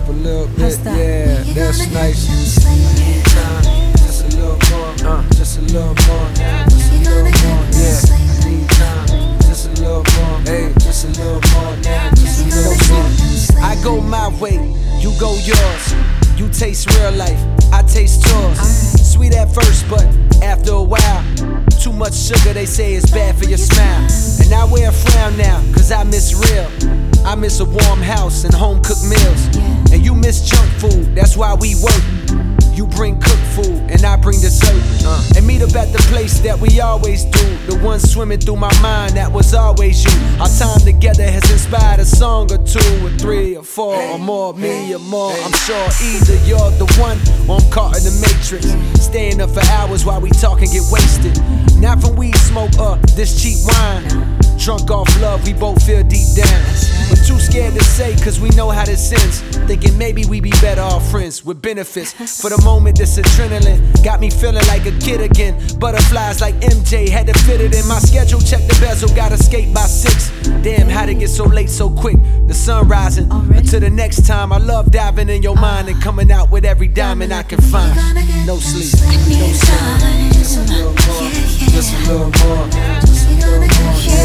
up a little bit, yeah, that's nice. Just a little more, just a little more, just a little more, yeah. I need time, just a little more, hey, just a little more, just a little more. I go my way, you go yours. You taste real life, I taste yours. Sweet at first, but after a while, too much sugar, they say it's bad for your smile. And I wear a frown now, cause I miss real. I miss a warm house and home cooked meals. And you miss junk food, that's why we work. You bring cooked food, and I bring dessert. And meet up at the place that we always do. The one swimming through my mind, that was always you. Our time together has inspired a song or two, or three, or four, or more, me or more. I'm sure either you're the one, or I'm caught in the matrix. Staying up for hours while we talk and get wasted. Not from weed smoke or this cheap wine. Drunk off love, we both feel deep down. But too scared to say, cause we know how this ends. Thinking maybe we be better off friends with benefits. For the moment, this adrenaline got me feeling like a kid again. Butterflies like MJ, had to fit it in my schedule. Check the bezel, gotta skate by 6. Damn, how'd it get so late so quick? The sun rising. Until the next time, I love diving in your mind and coming out with every diamond I can find. No sleep, no sleep. Just a little more, just a little more, just a little more.